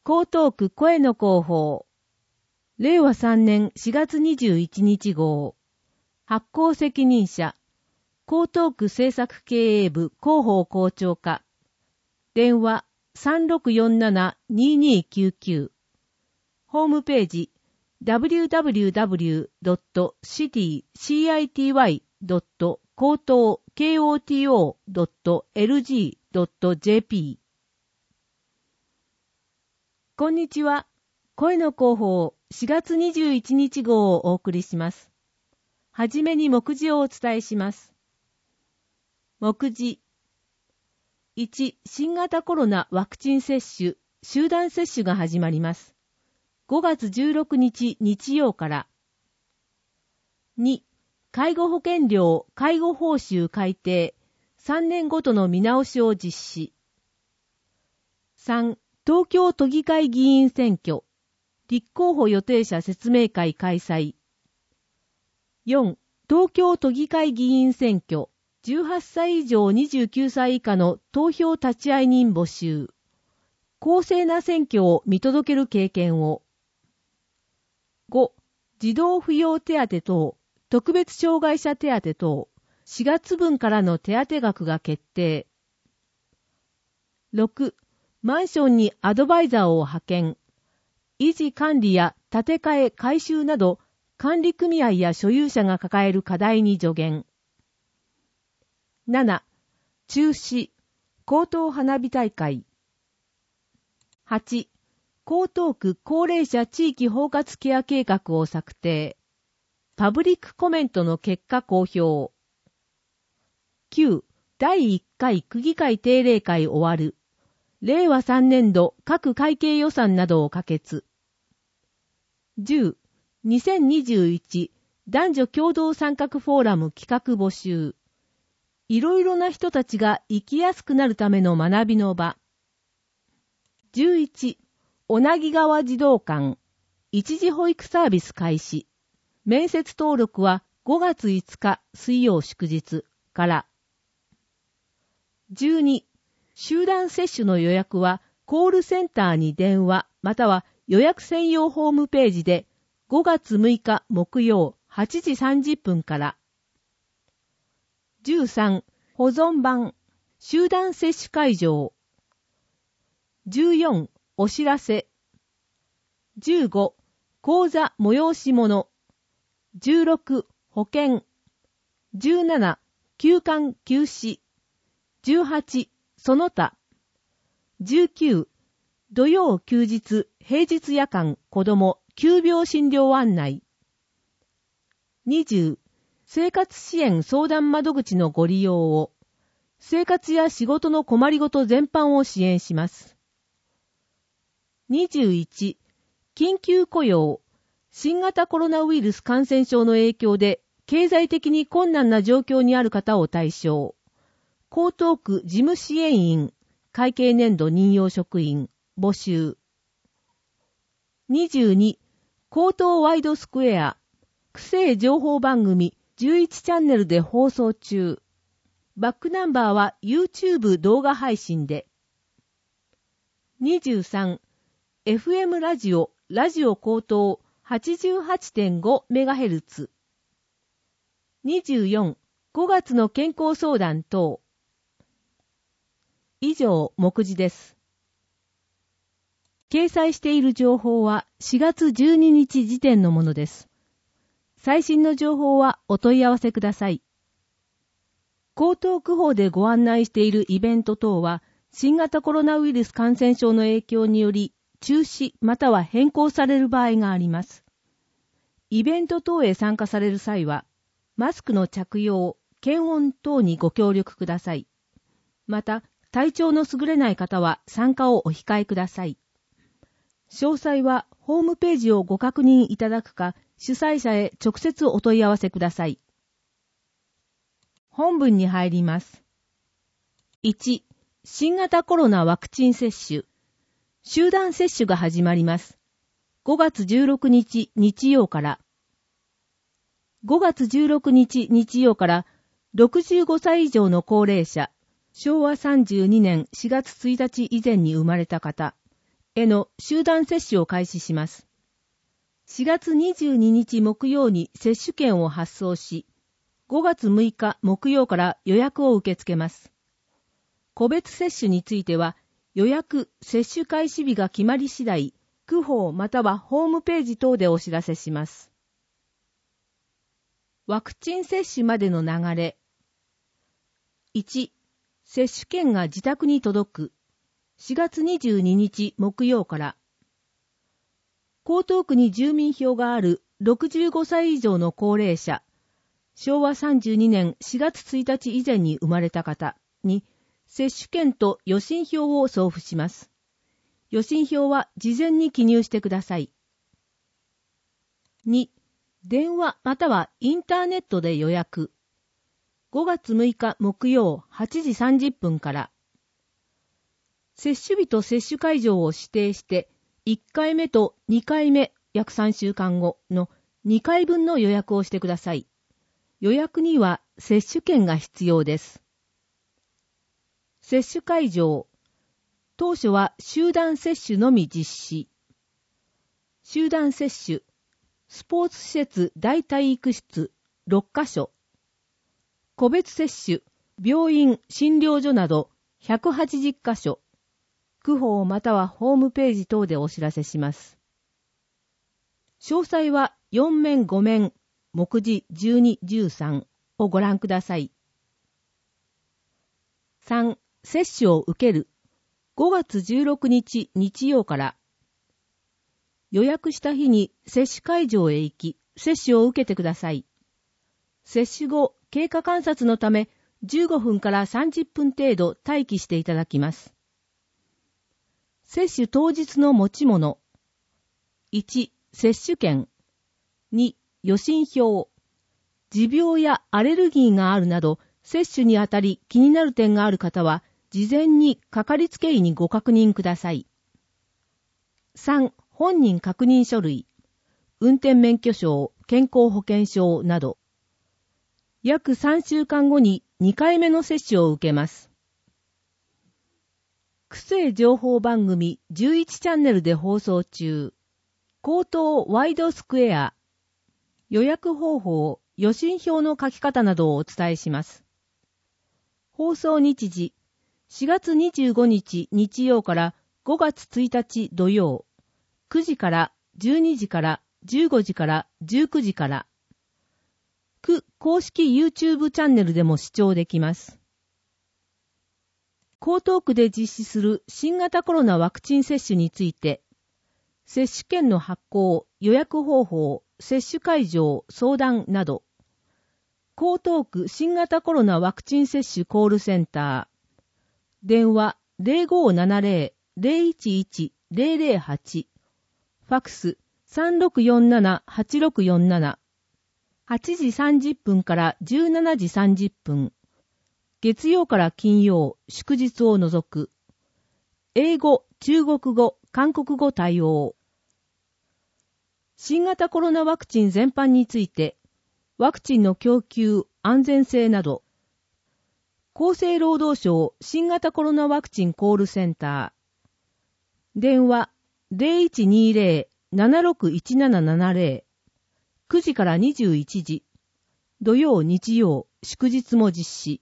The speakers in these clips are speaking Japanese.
江東区声の広報。令和3年4月21日号。発行責任者。江東区政策経営部広報校長課。電話 3647-2299。ホームページ www.city.koto.lg.jp。 こんにちは。声の広報4月21日号をお送りします。はじめに目次をお伝えします。目次。1、新型コロナワクチン接種、集団接種が始まります。5月16日日曜から。2、介護保険料、介護報酬改定、3年ごとの見直しを実施。3、東京都議会議員選挙、立候補予定者説明会開催。4、東京都議会議員選挙、18歳以上29歳以下の投票立ち会い人募集。公正な選挙を見届ける経験を。5、児童扶養手当等、特別障害者手当等、4月分からの手当額が決定。6、マンションにアドバイザーを派遣。維持管理や建て替え改修など、管理組合や所有者が抱える課題に助言。7、中止、江東花火大会。8、江東区高齢者地域包括ケア計画を策定。パブリックコメントの結果公表。9、第1回区議会定例会終わる。令和3年度各会計予算などを可決。10、2021男女共同参画フォーラム企画募集。いろいろな人たちが生きやすくなるための学びの場。11、小名木川児童館、一時保育サービス開始。面接登録は5月5日水曜祝日から。12、集団接種の予約はコールセンターに電話または予約専用ホームページで5月6日木曜8時30分から。13、保存版、集団接種会場。14、お知らせ。15、講座催し物。16、保険。17、休館休止。18、その他。19、土曜休日、平日夜間、子供、急病診療案内。20、生活支援相談窓口のご利用を。生活や仕事の困りごと全般を支援します。21、緊急雇用。新型コロナウイルス感染症の影響で経済的に困難な状況にある方を対象。江東区事務支援員、会計年度任用職員、募集。22、江東ワイドスクエア。区政情報番組11チャンネルで放送中。バックナンバーは YouTube 動画配信で。23、FM ラジオ江東 88.5MHz。24、5月の健康相談等。以上、目次です。掲載している情報は4月12日時点のものです。最新の情報はお問い合わせください。江東区法でご案内しているイベント等は、新型コロナウイルス感染症の影響により、中止または変更される場合があります。イベント等へ参加される際は、マスクの着用、検温等にご協力ください。また、体調の優れない方は参加をお控えください。詳細はホームページをご確認いただくか、主催者へ直接お問い合わせください。本文に入ります。1、新型コロナワクチン接種。集団接種が始まります。5月16日日曜から。5月16日日曜から65歳以上の高齢者、昭和32年4月1日以前に生まれた方、 への集団接種を開始します。4月22日木曜に接種券を発送し、5月6日木曜から予約を受け付けます。個別接種については、予約・接種開始日が決まり次第、区報またはホームページ等でお知らせします。ワクチン接種までの流れ。1、接種券が自宅に届く。4月22日木曜から。江東区に住民票がある65歳以上の高齢者、昭和32年4月1日以前に生まれた方に、接種券と予診票を送付します。予診票は事前に記入してください。2、電話またはインターネットで予約。5月6日木曜8時30分から。接種日と接種会場を指定して、1回目と2回目約3週間後の2回分の予約をしてください。予約には接種券が必要です。接種会場。当初は集団接種のみ実施。集団接種。スポーツ施設大体育室6カ所。個別接種。病院、診療所など180カ所。区報またはホームページ等でお知らせします。詳細は4面5面、目次12、13をご覧ください。3、接種を受ける。5月16日日曜から。予約した日に接種会場へ行き、接種を受けてください。接種後、経過観察のため、15分から30分程度待機していただきます。接種当日の持ち物。1、接種券。2、予診票。持病やアレルギーがあるなど、接種にあたり気になる点がある方は、事前にかかりつけ医にご確認ください。3、本人確認書類。運転免許証、健康保険証など。約3週間後に2回目の接種を受けます。区政情報番組11チャンネルで放送中。口頭ワイドスクエア。予約方法、予診票の書き方などをお伝えします。放送日時、4月25日日曜から5月1日土曜、9時から12時から15時から19時から。区公式 YouTube チャンネルでも視聴できます。江東区で実施する新型コロナワクチン接種について、接種券の発行、予約方法、接種会場、相談など、江東区新型コロナワクチン接種コールセンター、電話 0570-011-008、ファックス 3647-8647、8時30分から17時30分、月曜から金曜、祝日を除く。英語、中国語、韓国語対応。新型コロナワクチン全般について、ワクチンの供給、安全性など、厚生労働省新型コロナワクチンコールセンター。電話 0120-761770。9時から21時。土曜、日曜、祝日も実施。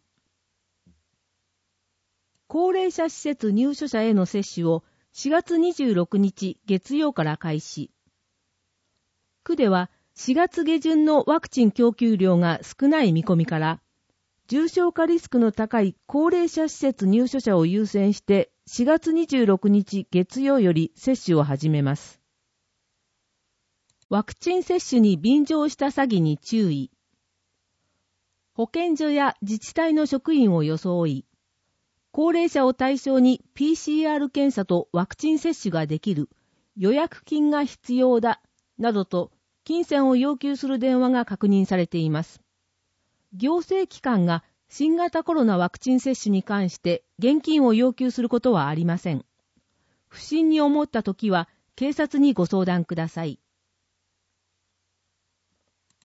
高齢者施設入所者への接種を4月26日月曜から開始。区では4月下旬のワクチン供給量が少ない見込みから、重症化リスクの高い高齢者施設入所者を優先して4月26日月曜より接種を始めます。ワクチン接種に便乗した詐欺に注意。保健所や自治体の職員を装い、高齢者を対象に PCR 検査とワクチン接種ができる、予約金が必要だ、などと金銭を要求する電話が確認されています。行政機関が新型コロナワクチン接種に関して現金を要求することはありません。不審に思ったときは警察にご相談ください。